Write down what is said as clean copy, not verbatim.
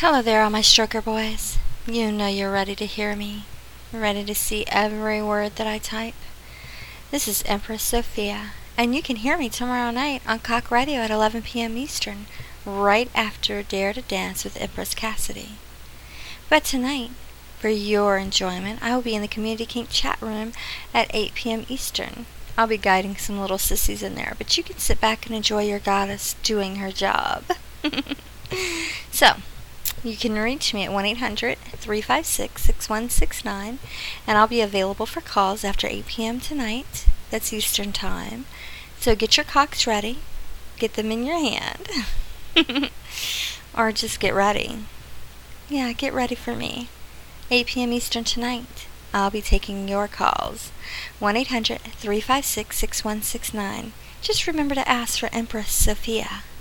Hello there, all my stroker boys. You know you're ready to hear me, ready to see every word that I type. This is Empress Sophia, and you can hear me tomorrow night on Cock Radio at 11 p.m. Eastern, right after Dare to Dance with Empress Cassidy. But tonight, for your enjoyment, I will be in the Community Kink chat room at 8 p.m. Eastern. I'll be guiding some little sissies in there, but you can sit back and enjoy your goddess doing her job. So, you can reach me at 1-800-356-6169, and I'll be available for calls after 8 p.m. tonight. That's Eastern Time. So get your cocks ready. Get them in your hand. Or just get ready. Yeah, get ready for me. 8 p.m. Eastern tonight. I'll be taking your calls. 1-800-356-6169. Just remember to ask for Empress Sophia.